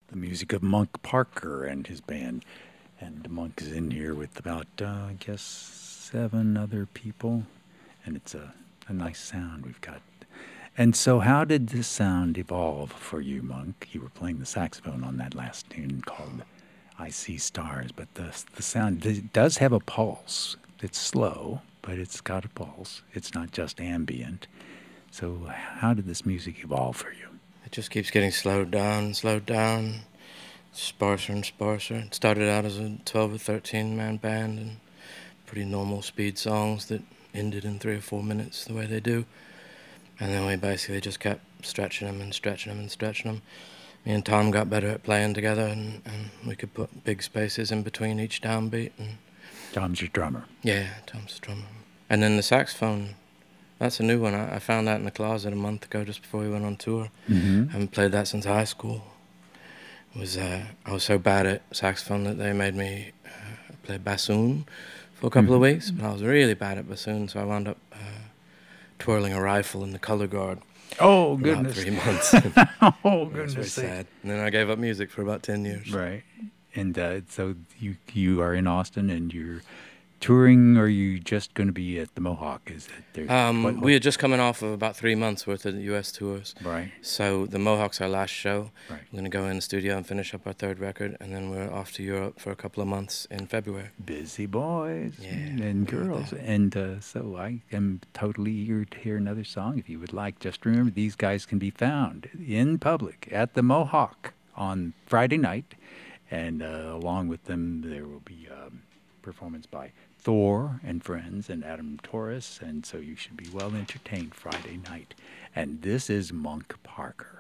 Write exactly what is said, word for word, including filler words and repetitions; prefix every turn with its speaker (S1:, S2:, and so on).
S1: the music of Monk Parker and his band. And Monk is in here with about, uh, I guess, seven other people. And it's a, a nice sound we've got. And so how did this sound evolve for you, Monk? You were playing the saxophone on that last tune called I See Stars, but the, the sound it does have a pulse. It's slow, but it's got a pulse. It's not just ambient. So how did this music evolve for you?
S2: It just keeps getting slowed down, slowed down, sparser and sparser. It started out as a twelve or thirteen man band and pretty normal speed songs that ended in three or four minutes the way they do. And then we basically just kept stretching them and stretching them and stretching them. Me and Tom got better at playing together, and, and we could put big spaces in between each downbeat. And
S1: Tom's your drummer.
S2: yeah, Tom's the drummer. And then the saxophone, that's a new one. I, I found that in the closet a month ago just before we went on tour.
S1: Mm-hmm.
S2: I haven't played that since high school. It was uh, I was so bad at saxophone that they made me uh, play bassoon for a couple mm-hmm. of weeks. But I was really bad at bassoon, so I wound up uh, twirling a rifle in the color guard.
S1: Oh,
S2: for
S1: goodness.
S2: About three months.
S1: Oh,
S2: It
S1: goodness.
S2: was very sad. And then I gave up music for about ten years.
S1: Right. And uh, so you you are in Austin and you're touring, or are you just going to be at the Mohawk? Is it there?
S2: Um,
S1: what, what?
S2: We are just coming off of about three months worth of U S tours.
S1: Right.
S2: So the Mohawk's our last show.
S1: Right.
S2: We're going to go in the studio and finish up our third record, and then we're off to Europe for a couple of months in February.
S1: Busy boys
S2: Yeah,
S1: and girls. And uh, so I am totally eager to hear another song if you would like. Just remember, these guys can be found in public at the Mohawk on Friday night. And uh, along with them, there will be a um, performance by Thor and Friends and Adam Torres. And so you should be well entertained Friday night. And this is Monk Parker.